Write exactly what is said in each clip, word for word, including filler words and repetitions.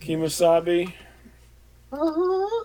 Kemosabe. Uh-huh.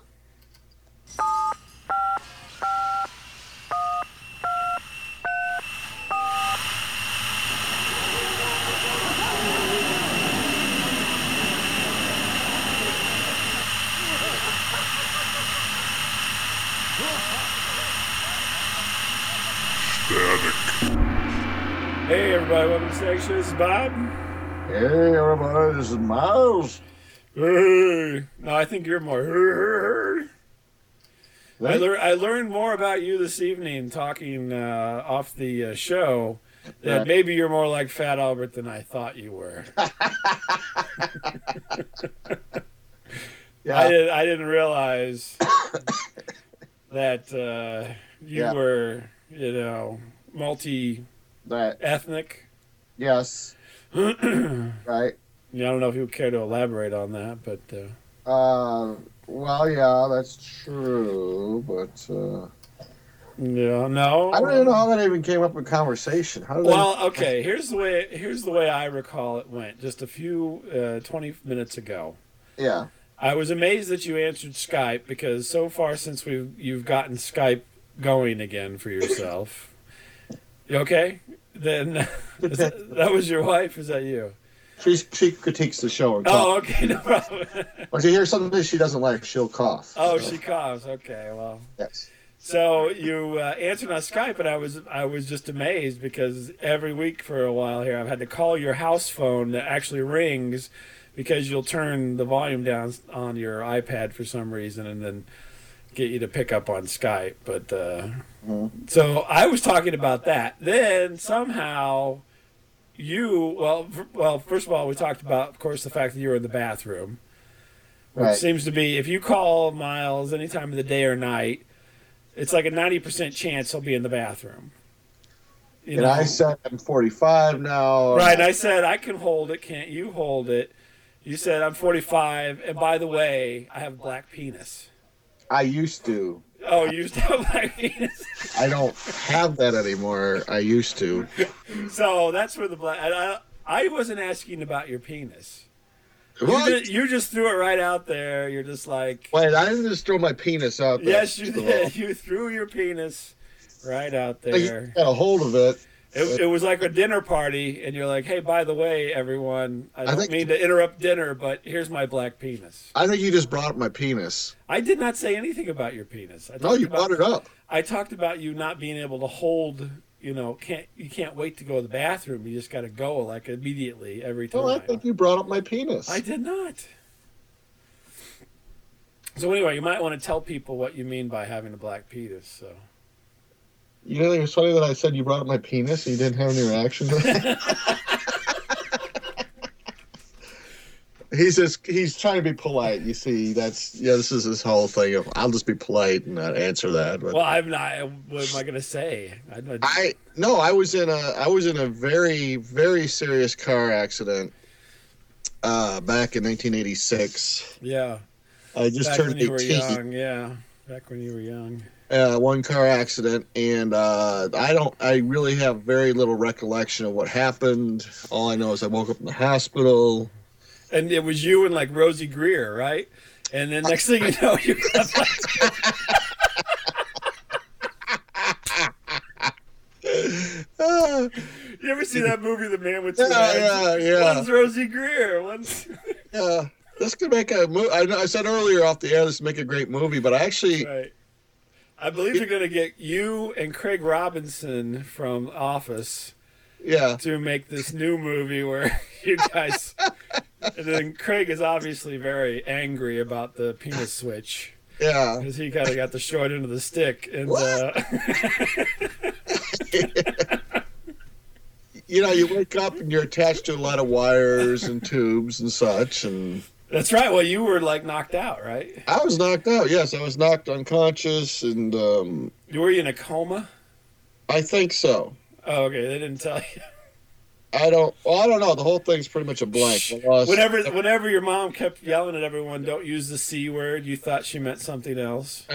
Hey everybody, welcome to Snake Show. This is Bob. Hey everybody, this is Miles. Hey. No, I think you're more. I, lear- I learned more about you this evening talking uh, off the uh, show that Right. maybe you're more like Fat Albert than I thought you were. Yeah. I, did, I didn't realize that uh, you Yeah. were, you know, multi-ethnic. That yes. Yeah, Right. I don't know if you would care to elaborate on that, but uh, Uh well yeah, that's true, but uh yeah, no. I don't even know how that even came up in conversation. How did Well, okay. Here's the way. Here's the way I recall it went. Just a few uh, twenty minutes ago, that Yeah. I was amazed that you answered Skype because so far since we you've gotten Skype going again for yourself. You okay? Then is that, that was your wife. Is that you? She she critiques the show and Oh, coughs. okay. No problem. When she hears something she doesn't like, she'll cough. Oh, So, she coughs. Okay. Well. yes. So you uh, answered on Skype, and I was I was just amazed because every week for a while here, I've had to call your house phone that actually rings because you'll turn the volume down on your iPad for some reason, and then get you to pick up on Skype. But uh, Mhm. so I was talking about that. Then somehow you well f- well first of all we talked about, of course, the fact that you were in the bathroom, which Right. seems to be if you call Miles any time of the day or night. It's like a ninety percent chance he'll be in the bathroom. You And know? I said I'm forty-five now. Right, and I said, I can hold it. Can't you hold it? You said, I'm forty-five, and by the way, I have a black penis. I used to. Oh, you used to have a black penis? I don't have that anymore. I used to. So that's where the black... I, I wasn't asking about your penis. You What? just, you just threw it right out there. You're just like... Wait, I didn't just throw my penis out there. Yes, you first of all. did. You threw your penis right out I there. got a hold of it. It, it was like a dinner party, and you're like, hey, by the way, everyone, I I don't think- mean to interrupt dinner, but here's my black penis. I think you just brought up my penis. I did not say anything about your penis. I No, talked you about, brought it up. I talked about you not being able to hold, you know, can't you can't wait to go to the bathroom. You just got to go, like, immediately every time. No, I think you brought up my penis. I did not. So anyway, you might want to tell people what you mean by having a black penis, so... You know, it's funny that I said you brought up my penis and you didn't have any reaction to it. He's just, he's trying to be polite. You see, that's, yeah, this is his whole thing of, I'll just be polite and not answer that. But Well, I'm not... What am I going to say? I, I, I, no, I was in a, I was in a very, very serious car accident uh, back in nineteen eighty-six. yeah. I just Back turned when you were eighteen. young, yeah. Back when you were young. Uh, one car accident, and uh, I don't. I really have very little recollection of what happened. All I know is I woke up in the hospital. And it was you and like Rosie Greer, right? And then next thing you know, you got like, Ah, you ever see that movie, The Man with Two yeah, Heads? yeah, yeah, One's Rosie Greer. One's yeah. This could make a movie. I, know- I said earlier off the air, this would make a great movie, but I actually, right. I believe they're gonna get you and Craig Robinson from Office yeah, to make this new movie where you guys. And then Craig is obviously very angry about the penis switch yeah. because he kind of got the short end of the stick. And uh, You know, you wake up and you're attached to a lot of wires and tubes and such, and that's right. Well, you were like knocked out, right? I was knocked out. Yes, I was knocked unconscious, and um, Were you in a coma? I think so. Oh, okay. They didn't tell you. I don't. Well, I don't know. The whole thing's pretty much a blank. I lost- Whenever, whenever your mom kept yelling at everyone, "Don't use the C word," you thought she meant something else.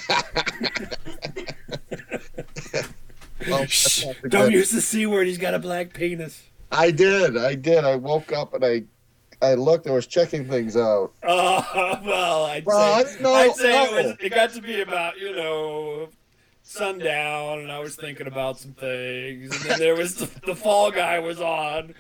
Well, Shh, that's not the don't good- use the C word. He's got a black penis. I did. I did. I woke up and I, I looked. I was checking things out. Oh well, I'd Well, say I- no, I'd say it no. was. It got to be about you know sundown, and I was thinking about some things, and then there was the, the Fall Guy was on.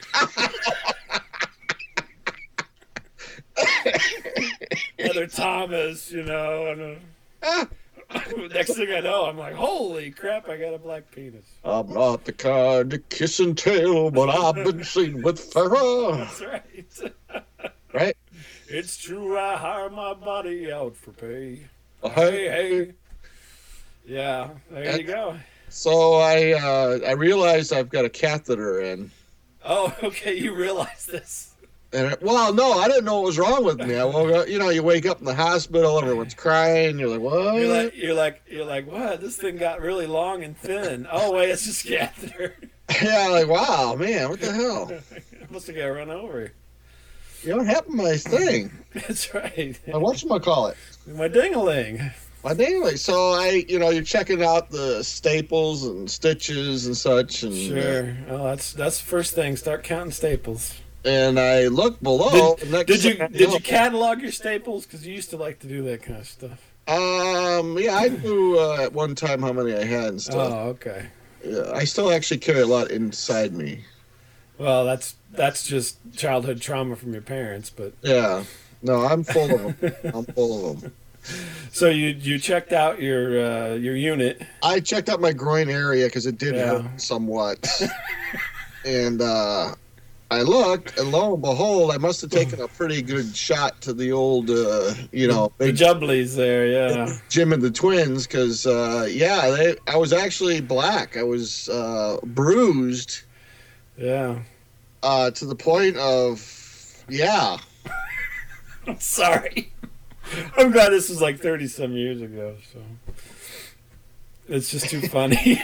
Heather Thomas, you know, and uh, next thing I know, I'm like, holy crap, I got a black penis. I'm not the kind to kiss and tell, but I've been seen with Farrah. That's right. Right? It's true, I hire my body out for pay. Uh, Hey, hey. Yeah, there you go. So I uh, I realized I've got a catheter in. Oh, okay, you realize this. And it, well, no, I didn't know what was wrong with me. I woke up, you know, you wake up in the hospital, everyone's crying. You're like, what? You're like, you're like, you're like, what? This thing got really long and thin. Oh wait, it's just catheter. Yeah, like, wow, man, what the hell? I must have got run over. You know what happened to my thing? That's right. My whatchamacallit? My ding-a-ling. My anyway, so I, you know, you're checking out the staples and stitches and such, and Sure. Oh, that's that's the first thing. Start counting staples. and I look below. Did, next did you thing I did know- you catalog your staples? Because you used to like to do that kind of stuff. Um, yeah, I knew uh, at one time how many I had and stuff. Oh, okay. Yeah, I still actually carry a lot inside me. Well, that's that's just childhood trauma from your parents. But Yeah, no, I'm full of them. I'm full of them. so you you checked out your uh, your unit. I checked out my groin area because it did Yeah. hurt somewhat, and uh, I looked, and lo and behold, I must have taken a pretty good shot to the old, uh, you know, The big jubblies there, yeah. Jim and the twins, because uh, yeah, they, I was actually black. I was uh, bruised Yeah. uh, to the point of yeah. I'm sorry. I'm glad this was like thirty some years ago, so it's just too funny.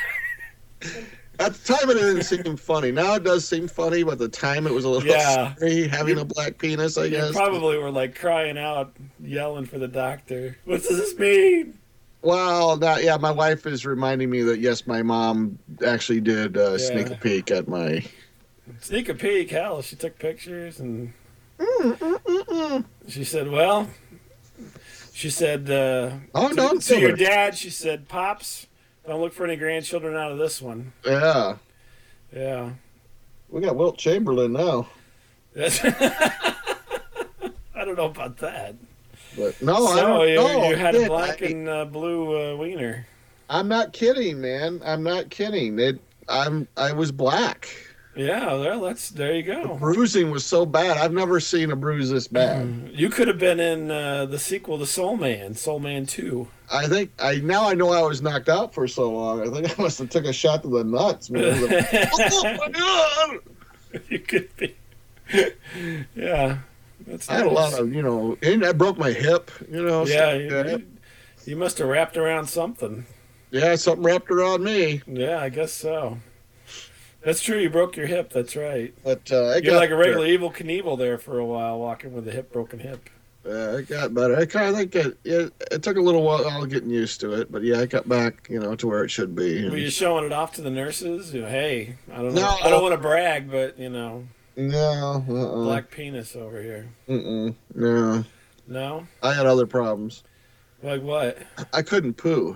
At the time, it didn't seem funny. Now it does seem funny, but at the time, it was a little Yeah. scary having a black penis. I You guess. probably were like crying out, yelling for the doctor. What does this mean? Well, not, yeah, my wife is reminding me that yes, my mom actually did uh, Yeah. sneak a peek at my. Sneak a peek, hell, she took pictures and Mm, mm, mm, mm. she said, well, she said, uh, Oh, to, don't to your tell her. dad, she said, Pops, don't look for any grandchildren out of this one. Yeah, Yeah. we got Wilt Chamberlain now, That's I don't know about that. but no, I so don't you, know. you had a Kid, black I, and uh, blue uh, wiener. I'm not kidding, man. I'm not kidding. It. I'm. I was black. Yeah, well, that's there you The go. bruising was so bad. I've never seen a bruise this bad. You could have been in uh, the sequel to Soul Man, Soul Man Two. I think I now I know I was knocked out for so long. I think I must have took a shot to the nuts. Man. Oh my god! You could be. Yeah, that's I had a nice. lot of, you know, and I broke my hip, you know. Yeah, stuff you, like that. you, you must have wrapped around something. Yeah, something wrapped around me. Yeah, I guess so. That's true. You broke your hip. That's right. But uh, it You're got like a regular Evil Knievel there for a while, walking with a hip broken hip. better. Uh, it got better. I kind of think it, it, it took a little while getting used to it, but yeah, I got back, you know, to where it should be. Were you showing it off to the nurses? You know, hey, I don't know. No. I don't want to brag, but you know, No, uh-uh. black penis over here. Mm-mm. No, No, I had other problems. like what? I couldn't poo.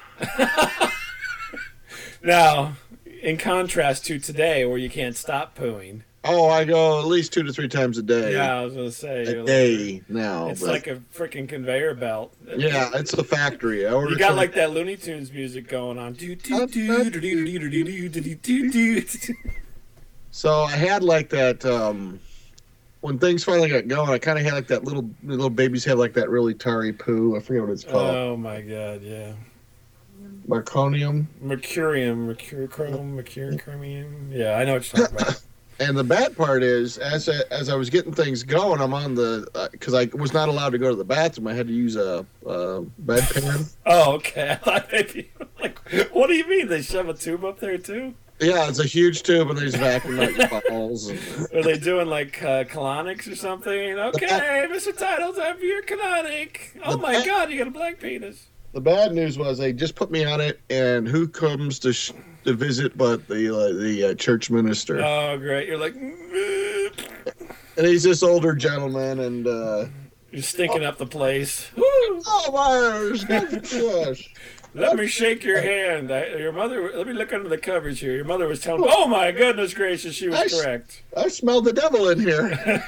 Now, in contrast to today, where you can't stop pooing. Oh, I go at least two to three times a day. Yeah, I was gonna say. a you're day now. Like, it's but- like a freaking conveyor belt. yeah, it's a factory. I ordered You got some- like that Looney Tunes music going on. Do, do, do, do, do, do, do, do, do, do, do, do. So I had like that. Um, when things finally got going, I kind of had like that little little babies have like that really tarry poo. I forget what it's called. Oh my god, yeah. Marconium. Mercurium, mercurochrome, mercurochrome. Yeah, I know what you're talking about. And the bad part is, as I, as I was getting things going, I'm on the because I was not allowed to go to the bathroom. I had to use a, a bedpan. Oh, okay. I thought maybe like, what do you mean they shove a tube up there too? Yeah, it's a huge tube, and they just vacuum out your balls. And, Are they doing like uh, colonics or something? Okay, Mister Titles, I have your colonic. Oh The my ba- god, you got a black penis. the bad news was they just put me on it, and who comes to sh- to visit but the uh, the uh, church minister? Oh great, you're like. "Mm." and he's this older gentleman, and uh, You're stinking up the place. oh, Myers, good for us. Let me shake your hand. I, your mother. Let me look under the covers here. Your mother was telling. Oh my goodness gracious, she was I s- correct. I smell the devil in here.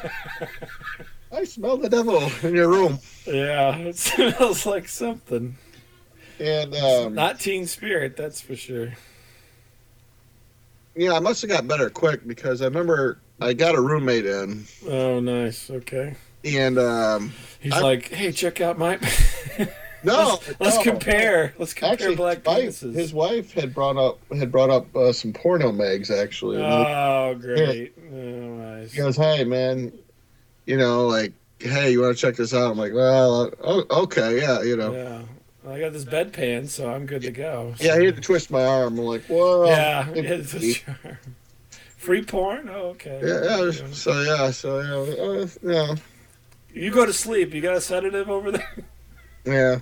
I smell the devil in your room. Yeah, it smells like something. And um, Not Teen Spirit, that's for sure. yeah, I must have got better quick because I remember I got a roommate in, Oh, nice. Okay. and um, He's I- like, hey, check out my. no, let's, let's no. compare. Let's compare Actually, black his wife, penises. his wife had brought up had brought up uh, some porno mags actually. Oh, great. Oh, nice. He goes, "Hey, man, you know, like, hey, you want to check this out?" I'm like, "Well, uh, okay, yeah, you know." Yeah. I got this bedpan, so I'm good to go. So. Yeah, he had to twist my arm. I'm like, "Whoa." Yeah, it's a charm. Free porn? Oh, okay. Yeah, yeah. So yeah, so yeah, uh, yeah, You go to sleep. You got a sedative over there? yeah.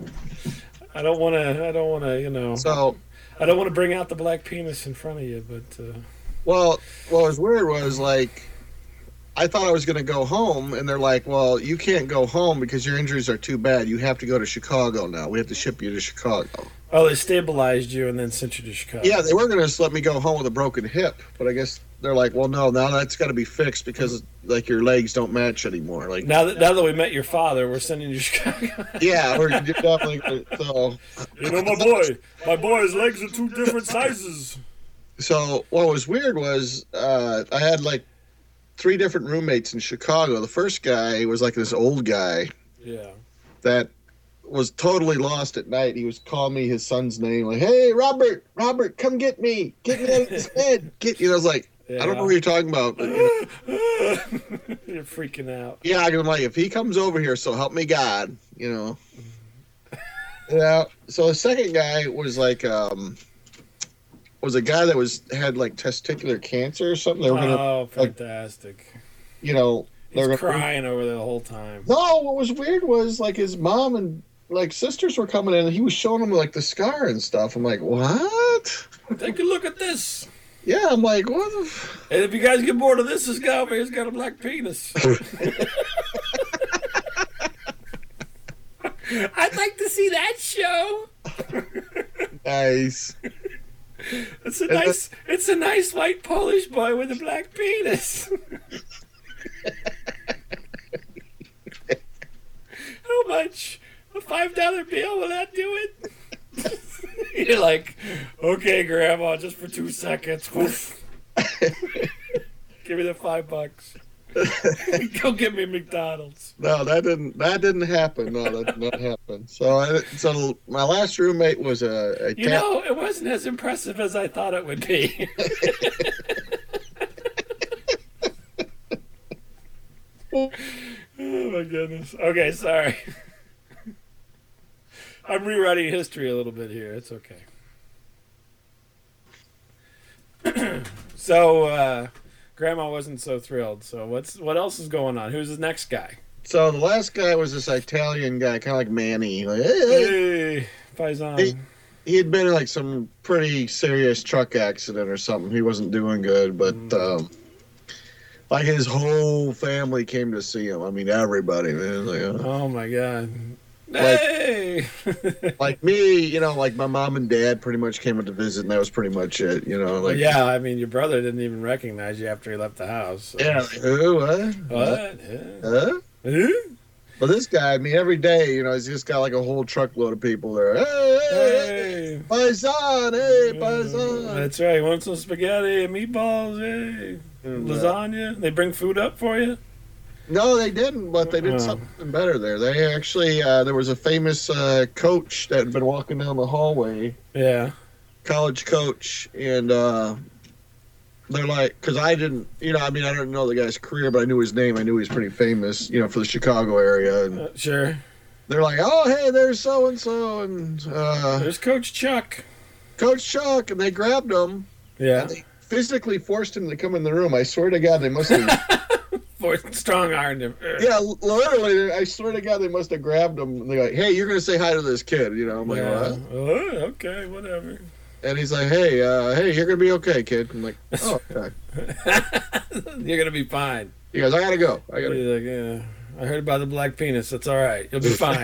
I don't want to. I don't want to. You know. So, I don't want to bring out the black penis in front of you, but. Uh, well, what was weird was like, I thought I was going to go home, and they're like, "Well, you can't go home because your injuries are too bad. You have to go to Chicago now. We have to ship you to Chicago." oh, they stabilized you and then sent you to Chicago. Yeah, they were going to just let me go home with a broken hip, but I guess they're like, "Well, no, now that's got to be fixed because like your legs don't match anymore." Like, Now that now that we met your father, we're sending you to Chicago. yeah, we're definitely gonna- so. You know, my boy, my boy's legs are two different sizes. So what was weird was uh, I had like three different roommates in Chicago. The first guy was like this old guy Yeah. that was totally lost at night. He was calling me his son's name, like, "Hey, Robert, Robert, come get me, get me out of this bed." Get you know, I was like, Yeah. I don't know what you're talking about. But, you know, You're freaking out. yeah, I'm like, if he comes over here, so help me God, you know. Yeah. So the second guy was like, um, was a guy that was had like testicular cancer or something. They were gonna, Oh, fantastic. you know, they He's were gonna. crying over there the whole time. No, what was weird was like his mom and like sisters were coming in, and he was showing them like the scar and stuff. I'm like, what? Take a look at this. Yeah, I'm like, what? The f-? And if you guys get bored of this, this guy over here's got a black penis. I'd like to see that show. Nice. It's a nice, it's a nice white Polish boy with a black penis. How much? A five dollar bill? Will that do it? You're like, okay, Grandma, just for two seconds. Woof. Give me the five bucks. Go get me McDonald's. No, that didn't. That didn't happen. No, that did not happen. So, I, so my last roommate was a. a You cat- know, it wasn't as impressive as I thought it would be. Oh my goodness. Okay, sorry. I'm rewriting history a little bit here. It's okay. So, uh, Grandma wasn't so thrilled. So, what's what else is going on? Who's the next guy? So the last guy was this Italian guy, kind of like Manny. Like, hey, hey. Hey, Faison. He- He had been in like some pretty serious truck accident or something. He wasn't doing good, but um, like his whole family came to see him. I mean, everybody, man. Like, uh, Oh my God. Like- Hey. like me, you know, like my mom and dad pretty much came up to visit, and that was pretty much it. You know, like yeah, I mean, your brother didn't even recognize you after he left the house. So. yeah, like, who, what, What? Yeah. huh? Huh? But this guy, I mean, every day, you know, he's just got like a whole truckload of people there. Hey, hey, hey, Hey. paisan, hey, paisan. That's right. You want some spaghetti and meatballs? Hey. And, uh, Lasagna? They bring food up for you? No, they didn't, but they did Oh. something better there. They actually, uh, there was a famous uh, coach that had been walking down the hallway, Yeah. college coach, and uh, they're like, because I didn't, you know, I mean, I didn't know the guy's career, but I knew his name. I knew he was pretty famous, you know, for the Chicago area. And Uh, sure. they're like, oh, hey, there's so and so, and uh, There's Coach Chuck. Coach Chuck, and they grabbed him. Yeah. And they physically forced him to come in the room. I swear to God, they must have. For strong armed him. Yeah, literally, I swear to God, they must have grabbed him. And they're like, "Hey, you're gonna say hi to this kid," you know? I'm like, Yeah. "What?" Oh, okay, whatever. And he's like, "Hey, uh, hey, you're gonna be okay, kid." I'm like, "Oh, okay." You're gonna be fine. He goes, "I gotta go. I gotta." He's like, yeah, I heard about the black penis. That's all right. You'll be fine.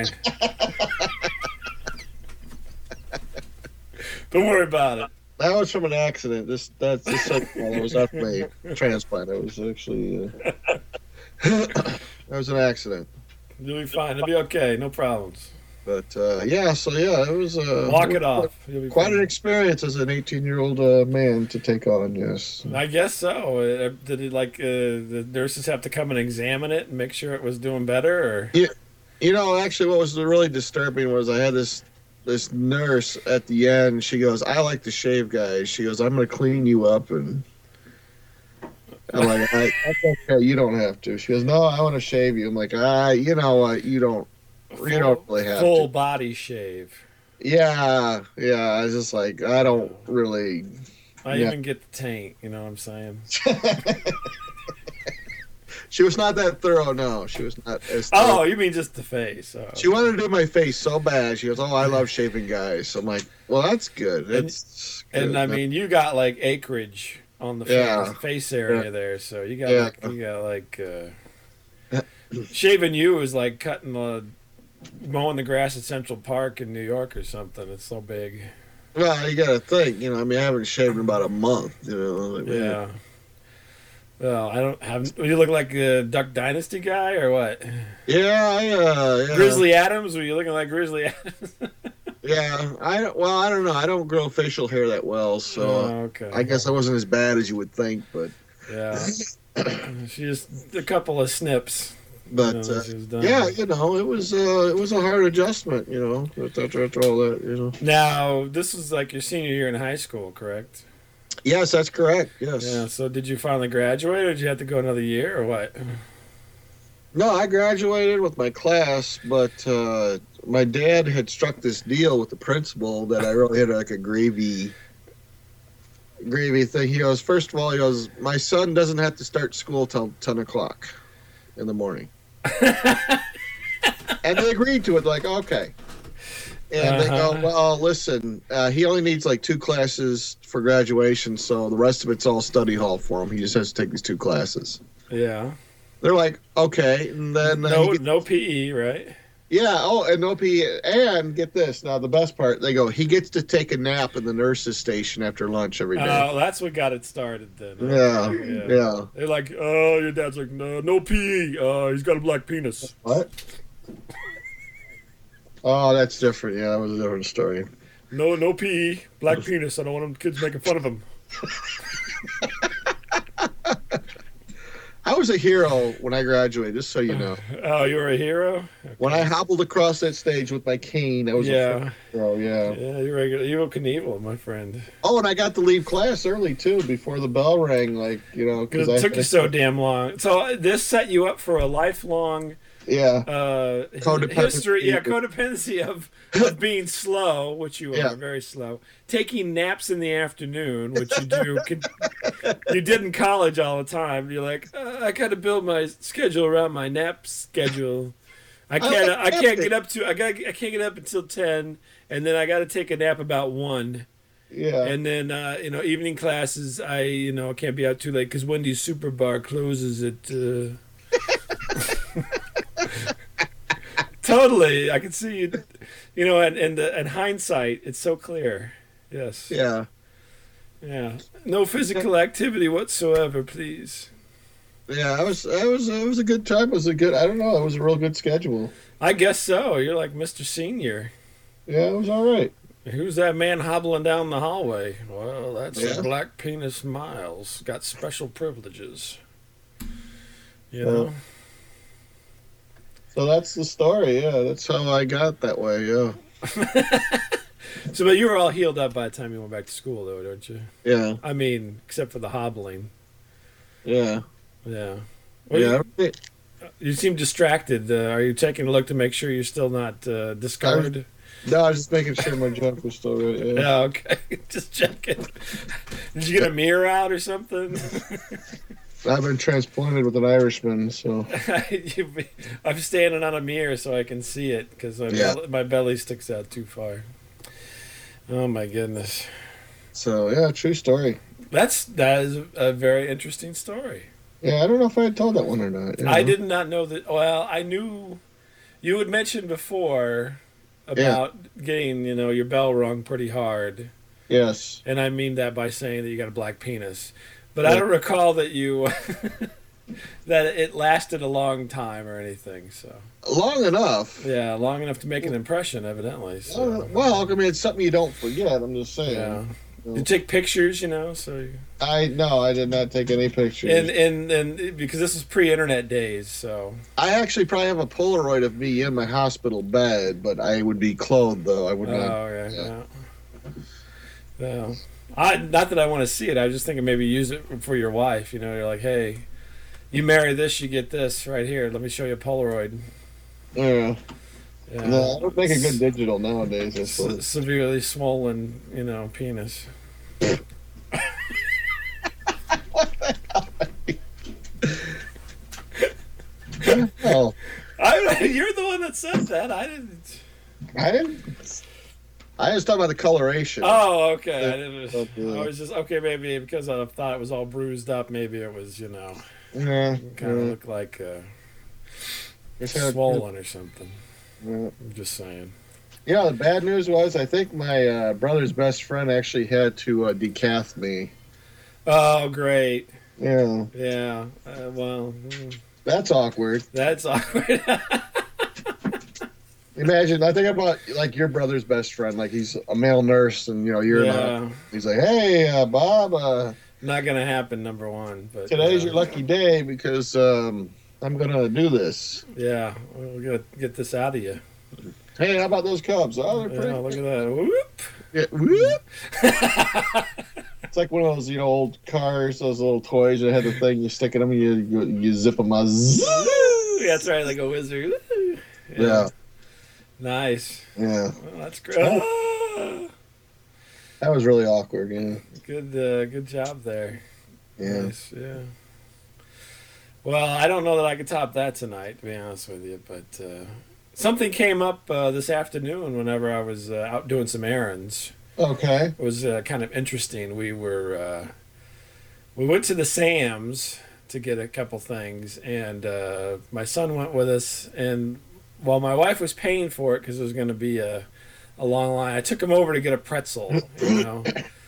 Don't worry about it. That was from an accident. This that's the second one. It was after my transplant. It was actually uh, that was an accident. You'll be fine. It'll be okay. No problems. But uh, yeah, so yeah, it was uh, Walk it it was off. You'll be Quite fine. an experience as an eighteen-year-old uh, man to take on. Yes. I guess so. Uh, Did it like uh, the nurses have to come and examine it and make sure it was doing better, or? Yeah. You know, actually, what was really disturbing was I had this this nurse at the end. She goes, "I like to shave guys." She goes, "I'm going to clean you up," and I'm like, I, "That's okay. You don't have to." She goes, "No, I want to shave you." I'm like, "Ah, you know what? You don't. Full, you don't really have full to." body shave. Yeah, yeah. I was just like, I don't really. I Yeah. even get the taint. You know what I'm saying? She was not that thorough. No, she was not as. Thorough. Oh, you mean just the face? Oh. She wanted to do my face so bad. She goes, "Oh, I love shaving guys." So I'm like, "Well, that's good." And- It's And good. I mean, you got like acreage on the Yeah. face, face area there, so you got Yeah. like you got like uh, shaving you is like cutting the mowing the grass at Central Park in New York or something. It's so big. Well, you got to think. You know, I mean, I haven't shaved in about a month. You know. Like, Yeah. Well, I don't have. You look like a Duck Dynasty guy or what? Yeah, I, uh, yeah. Grizzly Adams? Were you looking like Grizzly Adams? Yeah, I don't- well, I don't know. I don't grow facial hair that well, so Oh, okay. I guess I wasn't as bad as you would think. But Yeah. She just a couple of snips. but You know, uh, she was done. yeah, you know, it was uh, it was a hard adjustment. You know, after, after after all that. You know. Now, this was like your senior year in high school, correct? Yes, that's correct. Yes. Yeah. So, did you finally graduate, or did you have to go another year, or what? No, I graduated with my class, but uh, my dad had struck this deal with the principal that I really had like a gravy, gravy thing. He goes, first of all, he goes, my son doesn't have to start school till ten o'clock in the morning, and they agreed to it. Like, okay, and they go, Uh-huh. well, listen, uh, he only needs like two classes for graduation, so the rest of it's all study hall for him. He just has to take these two classes. Yeah. They're like, okay, and then uh, No, he gets- no P E, right? yeah. Oh, and no P E. And get this. Now, the best part, they go, he gets to take a nap in the nurse's station after lunch every day. Oh, that's what got it started then. yeah, Okay, yeah. They're like, oh, your dad's like, no, no P E. Uh, he's got a black penis. What? Oh, that's different. Yeah, that was a different story. No, no P E, black penis. I don't want them kids making fun of him. I was a hero when I graduated, just so you know. Oh, you were a hero. When I hobbled across that stage with my cane, I was a Yeah, hero, yeah. yeah, you're regular. Evil Knievel, my friend. Oh, and I got to leave class early, too, before the bell rang, like, you know. Because Because it took you so damn long. So uh, this set you up for a lifelong Yeah. uh, Codependency. history, yeah, codependency of, of being slow, which you are Yeah. very slow. Taking naps in the afternoon, which you do, can, you did in college all the time. You're like, uh, I got to build my schedule around my nap schedule. I can't, like I can't napping. get up to, I got, I can't get up until ten, and then I got to take a nap about one. Yeah. And then, uh, you know, evening classes, I, you know, can't be out too late because Wendy's Super Bar closes at. Uh... Totally, I can see you. You know, and and uh, in hindsight, it's so clear. Yes. yeah. Yeah. No physical activity whatsoever, please. Yeah, I was, I was, it was a good time. It was a good, I don't know, it was a real good schedule. I guess so. You're like Mister Senior. Yeah, it was all right. Who's that man hobbling down the hallway? Well, that's Yeah. Black Penis Miles. Got special privileges. You Well, know? So that's the story. Yeah, that's how I got that way. Yeah, So, but you were all healed up by the time you went back to school, though, don't you? yeah, I mean, except for the hobbling. yeah, Yeah. Well, yeah. You, you seem distracted. Uh, are you taking a look to make sure you're still not uh, discolored? No, I was just making sure my junk was still right. Yeah. Yeah, okay. Just checking. Did you get a mirror out or something? I've been transplanted with an Irishman, so You- I'm standing on a mirror so I can see it because my, Yeah. belly, my belly sticks out too far. Oh my goodness. So yeah, true story. That's that is a very interesting story. Yeah, I don't know if I had told that one or not. You I know? did not know that. Well, I knew you had mentioned before Yeah. about getting, you know, your bell rung pretty hard, Yes. and I mean that by saying that you got a black penis. But I Yeah. don't recall that you that it lasted a long time or anything. So Long enough. yeah, long enough to make an impression, evidently. So Well, I mean, it's something you don't forget. I'm just saying. yeah, You know? you take pictures, you know. So you, I no, I did not take any pictures. and and and because this is pre-internet days, so I actually probably have a Polaroid of me in my hospital bed, but I would be clothed though. I would not. oh yeah, yeah. yeah. yeah. I not that I want to see it. I was just thinking maybe use it for your wife. You know, you're like, hey, you marry this, you get this right here. Let me show you a Polaroid. Yeah. Yeah. No, I don't make a good digital nowadays. I Se- suppose. severely swollen, you know, penis. Oh, I, you're the one that said that. I didn't. I didn't. I was talking about the coloration. Oh, okay. I didn't. Okay. I was just okay. Maybe because I thought it was all bruised up. Maybe it was, you know, Yeah. kind of yeah. looked like uh, Just had- swollen or something. Yeah. I'm just saying. Yeah, the bad news was I think my uh, brother's best friend actually had to uh, decath me. Oh, great. Yeah, Yeah. Uh, well, mm, that's awkward. that's awkward. Imagine, I think about like your brother's best friend, like he's a male nurse, and you know you're yeah. not. He's like, "Hey, uh, Bob, uh, Not gonna happen. Number one, but today's uh, your lucky day because um, I'm gonna do this." Yeah, we're gonna get this out of you. Hey, how about those Cubs? Oh, they're pretty. Yeah, look at that. Whoop. Yeah, whoop. It's like one of those, you know, old cars, those little toys that had the thing you stick in them, and you you, you zip them. out. Zzz. Woo! That's right, like a wizard. Woo! Yeah, Nice. yeah. Well, that's great. Ah! That was really awkward. Yeah, Good, uh, good job there. yeah. Nice, yeah. Well, I don't know that I could top that tonight, to be honest with you, but uh, something came up uh, this afternoon whenever I was uh, out doing some errands. Okay. It was uh, kind of interesting. We were uh, we went to the Sam's to get a couple things, and uh, my son went with us. And while my wife was paying for it because it was going to be a a long line, I took him over to get a pretzel. You know,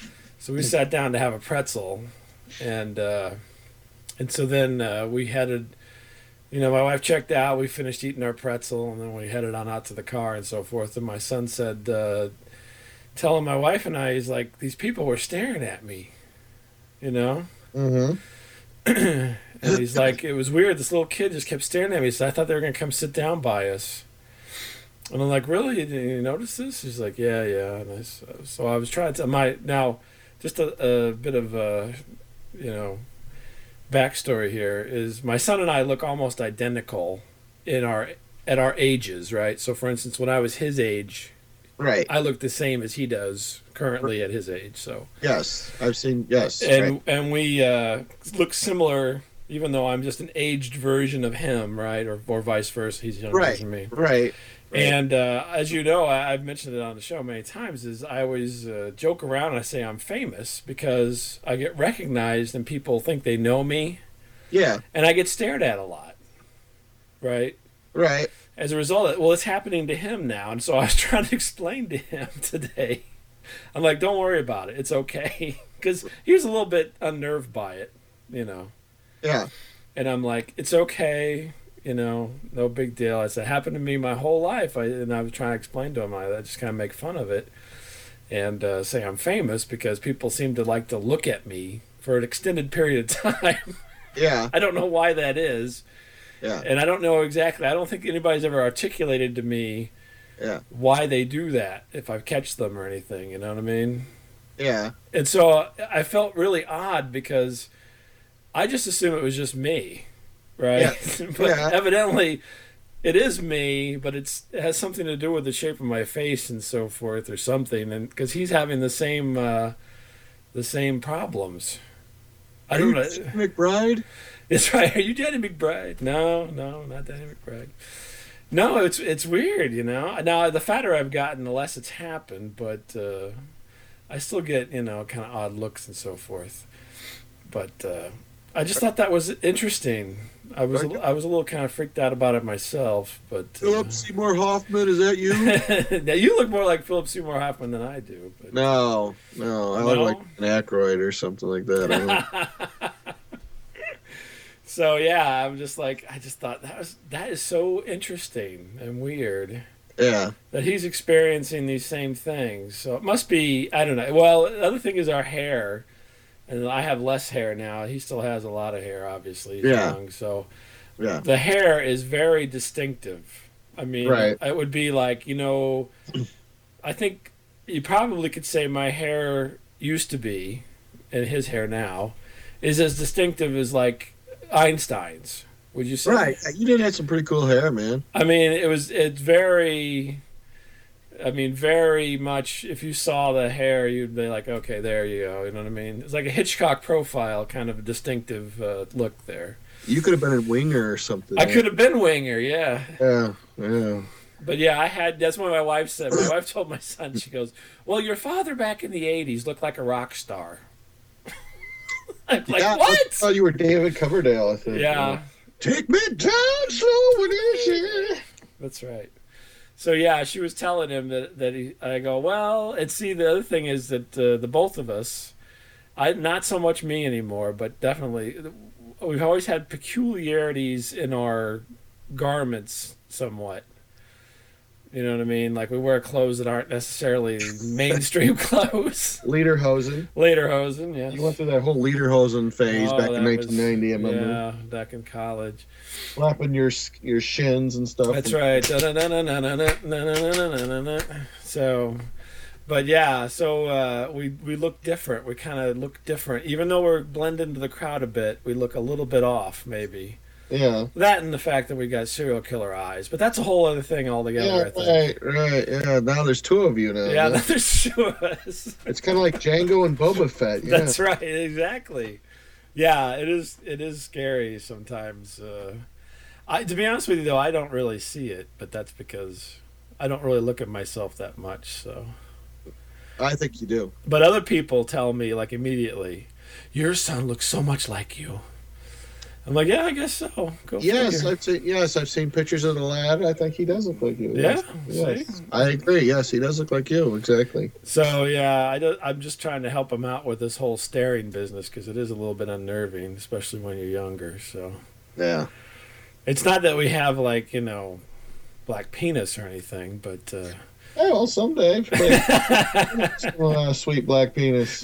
so we sat down to have a pretzel, and uh, and so then uh, we headed. You know, my wife checked out. We finished eating our pretzel, and then we headed on out to the car and so forth. And my son said. Uh, telling my wife and I, he's like, these people were staring at me, you know? Mm-hmm. And he's like, it was weird. This little kid just kept staring at me. So I thought they were going to come sit down by us. And I'm like, really? Did you notice this? He's like, yeah, yeah. And I, so, so I was trying to, my, now, just a, a bit of, uh, you know, backstory here is my son and I look almost identical in our, at our ages, right? So for instance, when I was his age, Right. I look the same as he does currently at his age. So Yes, I've seen. Yes. and right. and we uh, look similar, even though I'm just an aged version of him, right? Or or vice versa. He's younger Right. than me. Right. Right. And uh, as you know, I, I've mentioned it on the show many times. Is I always uh, joke around and I say I'm famous because I get recognized and people think they know me, Yeah. and I get stared at a lot, right? Right. As a result of, well, it's happening to him now. And so I was trying to explain to him today. I'm like, don't worry about it. It's okay. Because he was a little bit unnerved by it, you know. Yeah. And I'm like, it's okay. You know, no big deal. It's happened to me my whole life. I, and I was trying to explain to him. I, I just kind of make fun of it and uh, say I'm famous because people seem to like to look at me for an extended period of time. Yeah. I don't know why that is. Yeah. And I don't know exactly. I don't think anybody's ever articulated to me Yeah. why they do that if I catch them or anything. You know what I mean? Yeah. And so uh, I felt really odd because I just assumed it was just me, right? Yeah. But Yeah. evidently it is me, but it's, it has something to do with the shape of my face and so forth or something. And because he's having the same uh, the same problems. I don't know. McBride. That's right. Are you Danny McBride? No, no, not Danny McBride. No, it's it's weird, you know. Now the fatter I've gotten, the less it's happened. But uh, I still get, you know, kind of odd looks and so forth. But uh, I just thought that was interesting. I was a, I was a little kind of freaked out about it myself. But uh, Philip Seymour Hoffman, is that you? now you look more like Philip Seymour Hoffman than I do. But, no, no, I no? look like an Aykroyd or something like that. I don't So yeah, I'm just like I just thought that was that is so interesting and weird. Yeah. That he's experiencing these same things. So it must be, I don't know. Well, the other thing is our hair. And I have less hair now. He still has a lot of hair, obviously. He's yeah. young. So yeah. the hair is very distinctive. I mean, right. it would be like, you know, I think you probably could say my hair used to be, and his hair now, is as distinctive as like Einstein's. Would you say? Right. You did have some pretty cool hair, man. I mean, it was it's very. I mean, very much. If you saw the hair, you'd be like, "Okay, there you go." You know what I mean? It's like a Hitchcock profile, kind of a distinctive uh, look there. You could have been a winger or something. I could have been winger, yeah. Yeah, yeah. But yeah, I had. That's what my wife said. My wife told my son. She goes, "Well, your father back in the eighties looked like a rock star." I'm like, yeah, what? I thought you were David Coverdale, I think. Yeah. Take me down slow and easy. That's right. So yeah, she was telling him that that he. I go, well, and see, the other thing is that uh, the both of us, I not so much me anymore, but definitely, we've always had peculiarities in our garments, somewhat. You know what I mean? Like we wear clothes that aren't necessarily mainstream clothes. Lederhosen. Lederhosen, yes. You went through that whole Lederhosen phase Oh, back in that nineteen ninety, was- I remember. Yeah, back in college. Flapping your your shins and stuff. That's right. So, but yeah, so uh, we we look different. We kind of look different, even though we're blended into the crowd a bit. We look a little bit off, maybe. Yeah. That and the fact that we got serial killer eyes, but that's a whole other thing altogether. Yeah, I think. right, right. Yeah, now there's two of you now. Yeah, man. there's two of us. It's kind of like Django and Boba Fett. Yeah. That's right, exactly. Yeah, it is. It is scary sometimes. Uh, I, to be honest with you, though, I don't really see it, but that's because I don't really look at myself that much. So, I think you do. but other people tell me like immediately, "Your son looks so much like you." I'm like, yeah, I guess so. Go Yes, figure. I've seen. Yes, I've seen pictures of the lad. I think he does look like you. Yeah, Yes, yes. see? I agree. Yes, he does look like you. Exactly. So yeah, I do, I'm just trying to help him out with this whole staring business because it is a little bit unnerving, especially when you're younger. So Yeah. it's not that we have like you know, black penis or anything, but uh, Hey, well, someday. But, uh, sweet black penis.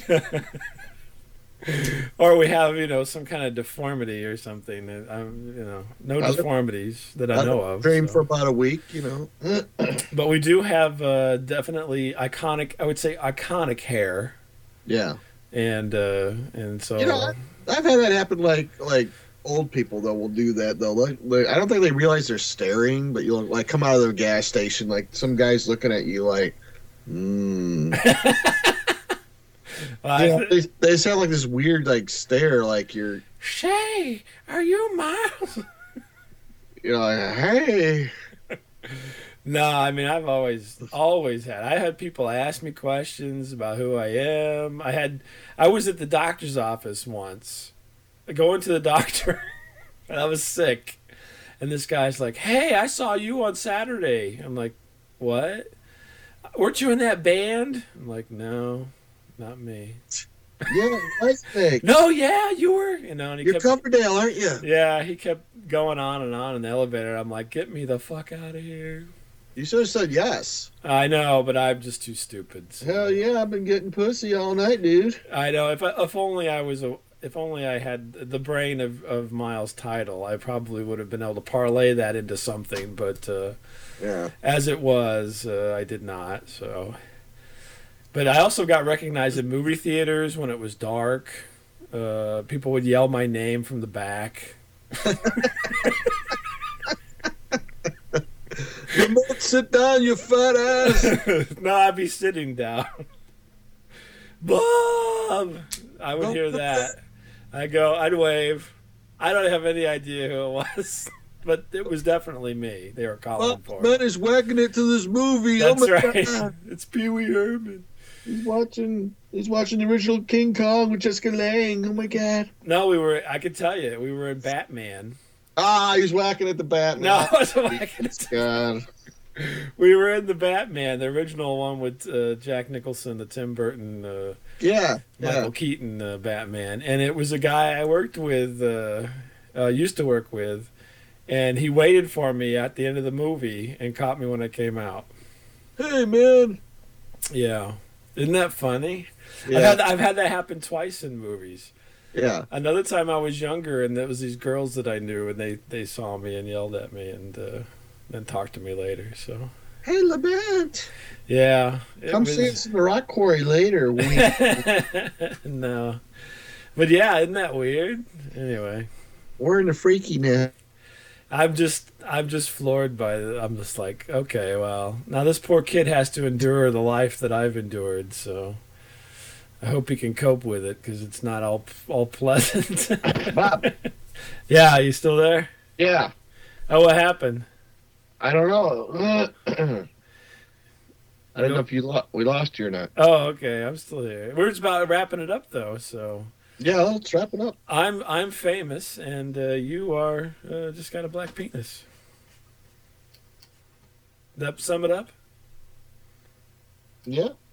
or we have you know some kind of deformity or something. I'm you know no I deformities that I know of. Dream so. for about a week, you know. But we do have uh, definitely iconic. I would say iconic hair, Yeah. and uh, and so You know, I, I've had that happen. Like like old people though will do that though. Like, like I don't think they realize they're staring, but you'll like come out of the gas station, like some guy's looking at you, like, hmm. Well, You I- know, they, they just have like this weird like stare, like you're, Shay, are you Miles? you know, like, hey. No, I mean I've always always had. I had people ask me questions about who I am. I had I was at the doctor's office once, going to the doctor, and I was sick, and this guy's like, "Hey, I saw you on Saturday." I'm like, "What? Weren't you in that band?" I'm like, "No, not me." Yeah, nice thing. No, yeah, you were. You know, and he You're kept, Coverdale, aren't you? yeah, he kept going on and on in the elevator. I'm like, "Get me the fuck out of here." You should have said yes. I know, but I'm just too stupid. so- Hell yeah, I've been getting pussy all night, dude. I know. If I, if only I was a, if only I had the brain of, of Miles Tidal, I probably would have been able to parlay that into something. But uh, Yeah. as it was, uh, I did not. So, but I also got recognized in movie theaters when it was dark. Uh, people would yell my name from the back. You must sit down, you fat ass. No, I'd be sitting down. Bob! I would hear that. I go, I'd wave. I don't have any idea who it was, but it was definitely me. They were calling Bob for. man is whacking it to this movie. That's oh my right. God. It's Pee Wee Herman. He's watching. He's watching the original King Kong with Jessica Lange. Oh my god. No, we were. I could tell you, we were in Batman. Ah, he's whacking at the Batman. No, I wasn't whacking at God. We were in the Batman, the original one with uh, Jack Nicholson, the Tim Burton, uh, Yeah. Michael Yeah. Keaton uh, Batman, and it was a guy I worked with, uh, uh, used to work with, and he waited for me at the end of the movie and caught me when I came out. Hey man. Yeah, isn't that funny? Yeah. I've had I've had that happen twice in movies. Yeah. Another time I was younger, and there was these girls that I knew, and they, they saw me and yelled at me, and uh, then talked to me later. So Hey Levant. yeah, it Come was- see us in the rock quarry later. We, no, but yeah, isn't that weird? Anyway, we're in the freaky now. I'm just I'm just floored by it. I'm just like, okay, well, now this poor kid has to endure the life that I've endured. So I hope he can cope with it because it's not all all pleasant. Bob. Yeah, you still there? Yeah. Oh, what happened? I don't know. I don't know if you lo- we lost you or not. Oh, okay, I'm still here. We're just about wrapping it up though, so Yeah, let's wrap it up. I'm I'm famous, and uh, you are uh, just got a black penis. That sum it up? Yeah.